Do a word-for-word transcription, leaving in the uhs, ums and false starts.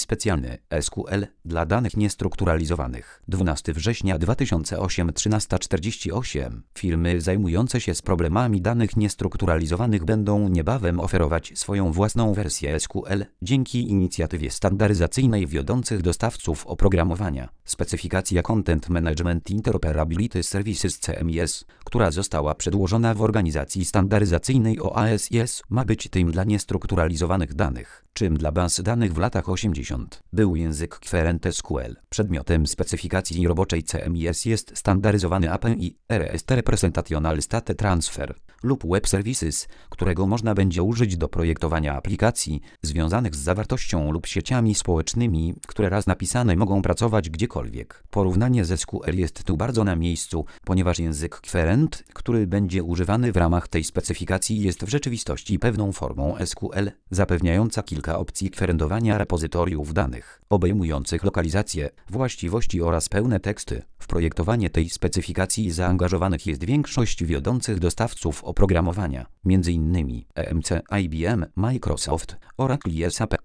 specjalny S Q L dla danych niestrukturalizowanych. dwunastego września dwa tysiące ósmego, trzynaста czterdzieści osiem. Firmy zajmujące się z problemami danych niestrukturalizowanych będą niebawem oferować swoją własną wersję S Q L dzięki inicjatywie standaryzacyjnej wiodących dostawców oprogramowania. Specyfikacja Content Management Interoperability Services C M I S, która została przedłożona w organizacji standaryzacyjnej O A S I S, ma być tym dla niestrukturalizowanych danych, czym dla baz danych w latach osiemdziesiątych był język Querent S Q L. Przedmiotem specyfikacji roboczej C M I S jest standaryzowany A P I R E S T Representational State Transfer lub Web Services, którego można będzie użyć do projektowania aplikacji związanych z zawartością lub sieciami społecznymi, które raz napisane mogą pracować gdziekolwiek. Porównanie z S Q L jest tu bardzo na miejscu, ponieważ język Querent, który będzie używany w ramach tej specyfikacji, jest w rzeczywistości pewną formą S Q L, zapewniająca kilka opcji kwerentowania repozytoriów danych, obejmujących lokalizację, właściwości oraz pełne teksty. W projektowanie tej specyfikacji zaangażowanych jest większość wiodących dostawców oprogramowania, między innymi E M C, I B M, Microsoft, Oracle i S A P.